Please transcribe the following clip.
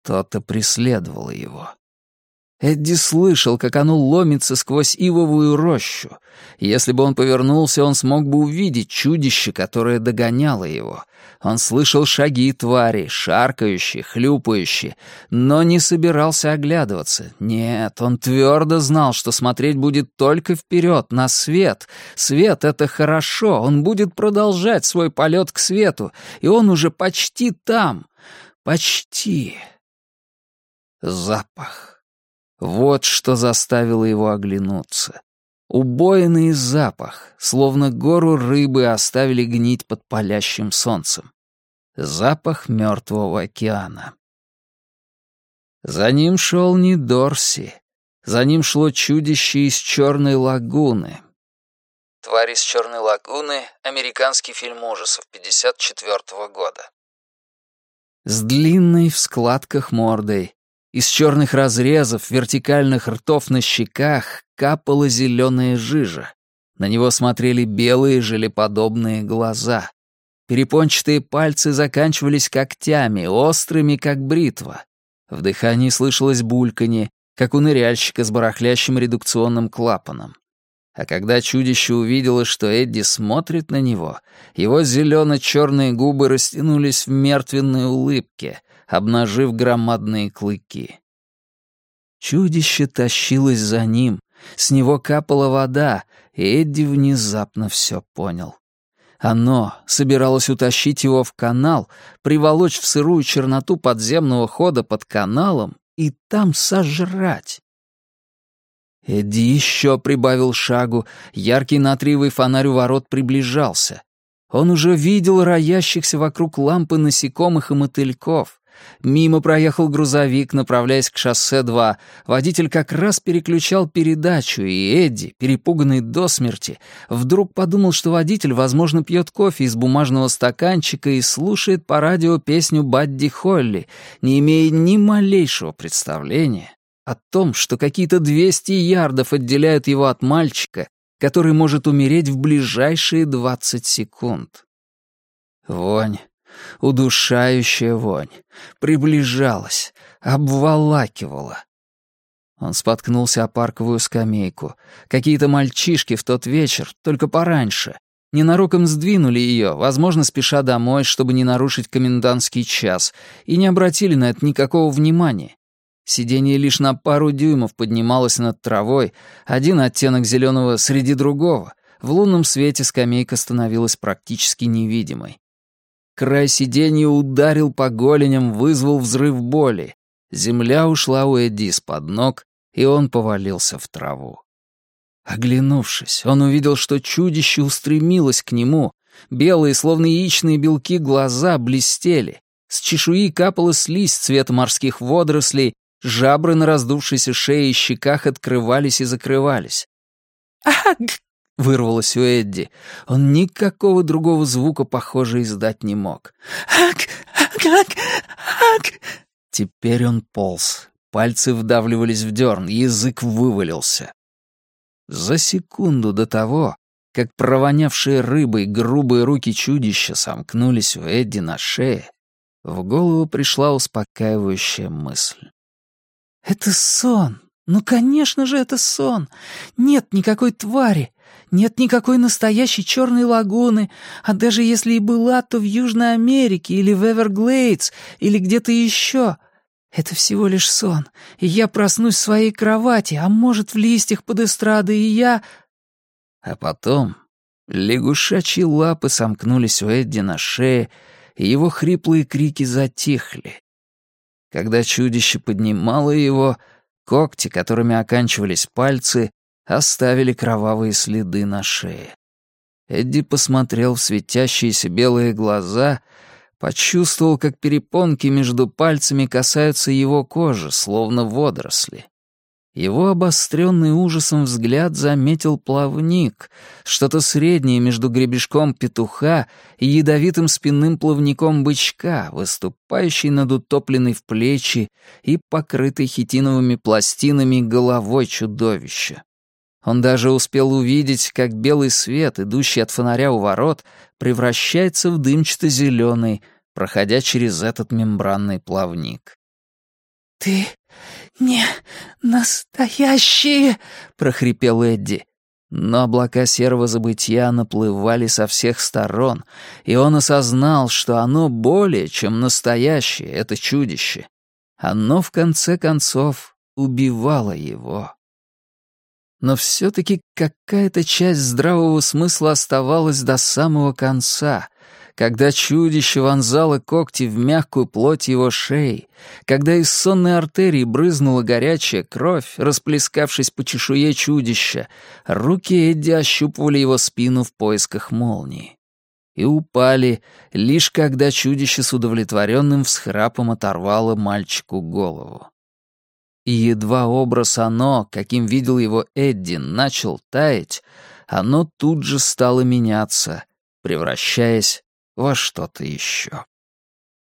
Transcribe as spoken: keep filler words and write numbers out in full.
Что-то преследовало его. Эдди слышал, как оно ломится сквозь ивовую рощу. Если бы он повернулся, он смог бы увидеть чудище, которое догоняло его. Он слышал шаги твари, шаркающие, хлюпающие, но не собирался оглядываться. Нет, он твердо знал, что смотреть будет только вперед, на свет. Свет — это хорошо, он будет продолжать свой полет к свету, и он уже почти там. Почти. Запах. Вот что заставило его оглянуться. Убойный запах, словно гору рыбы оставили гнить под палящим солнцем. Запах мертвого океана. За ним шел не Дорси. За ним шло чудище из Черной лагуны. «Тварь из Черной лагуны» — американский фильм ужасов пятьдесят четвёртого года. С длинной в складках мордой. Из черных разрезов, вертикальных ртов на щеках капала зеленая жижа. На него смотрели белые желеподобные глаза. Перепончатые пальцы заканчивались когтями, острыми, как бритва. В дыхании слышалось бульканье, как у ныряльщика с барахлящим редукционным клапаном. А когда чудище увидело, что Эдди смотрит на него, его зелено-черные губы растянулись в мертвенной улыбке, обнажив громадные клыки. Чудище тащилось за ним, с него капала вода, и Эдди внезапно все понял. Оно собиралось утащить его в канал, приволочь в сырую черноту подземного хода под каналом и там сожрать. Эдди еще прибавил шагу, яркий натриевый фонарь у ворот приближался. Он уже видел роящихся вокруг лампы насекомых и мотыльков. Мимо проехал грузовик, направляясь к шоссе два. Водитель как раз переключал передачу, и Эдди, перепуганный до смерти, вдруг подумал, что водитель, возможно, пьет кофе из бумажного стаканчика и слушает по радио песню Бадди Холли, не имея ни малейшего представления о том, что какие-то двести ярдов отделяют его от мальчика, который может умереть в ближайшие двадцать секунд. Вонь. Удушающая вонь. Приближалась, обволакивала. Он споткнулся о парковую скамейку. Какие-то мальчишки в тот вечер, только пораньше, ненароком сдвинули ее, возможно, спеша домой, чтобы не нарушить комендантский час, и не обратили на это никакого внимания. Сиденье лишь на пару дюймов поднималось над травой, один оттенок зеленого среди другого. В лунном свете скамейка становилась практически невидимой. Край сиденья ударил по голеням, вызвал взрыв боли. Земля ушла у Эдди из-под ног, и он повалился в траву. Оглянувшись, он увидел, что чудище устремилось к нему. Белые, словно яичные белки, глаза блестели. С чешуи капала слизь цвета морских водорослей, жабры на раздувшейся шее и щеках открывались и закрывались. «Аг!» — вырвалось у Эдди. Он никакого другого звука, похоже, издать не мог. «Аг! Аг! Аг! Аг!» Теперь он полз. Пальцы вдавливались в дерн, язык вывалился. За секунду до того, как провонявшие рыбой грубые руки чудища сомкнулись у Эдди на шее, в голову пришла успокаивающая мысль. «Это сон! Ну, конечно же, это сон! Нет никакой твари! Нет никакой настоящей черной лагуны, а даже если и была, то в Южной Америке или в Эверглейдс, или где-то еще. Это всего лишь сон, и я проснусь в своей кровати, а может, в листьях под эстрадой, и я...» А потом лягушачьи лапы сомкнулись у Эдди на шее, и его хриплые крики затихли. Когда чудище поднимало его, когти, которыми оканчивались пальцы, оставили кровавые следы на шее. Эдди посмотрел в светящиеся белые глаза, почувствовал, как перепонки между пальцами касаются его кожи, словно водоросли. Его обостренный ужасом взгляд заметил плавник, что-то среднее между гребешком петуха и ядовитым спинным плавником бычка, выступающий над утопленной в плечи и покрытой хитиновыми пластинами головой чудовища. Он даже успел увидеть, как белый свет, идущий от фонаря у ворот, превращается в дымчато-зеленый, проходя через этот мембранный плавник. «Ты не настоящий!» — прохрипел Эдди. Но облака серого забытья наплывали со всех сторон, и он осознал, что оно более, чем настоящее, это чудище. Оно, в конце концов, убивало его. Но все-таки какая-то часть здравого смысла оставалась до самого конца, когда чудище вонзало когти в мягкую плоть его шеи, когда из сонной артерии брызнула горячая кровь, расплескавшись по чешуе чудища, руки Эдди ощупывали его спину в поисках молнии. И упали, лишь когда чудище с удовлетворенным всхрапом оторвало мальчику голову. И едва образ оно, каким видел его Эдди, начал таять, оно тут же стало меняться, превращаясь во что-то еще.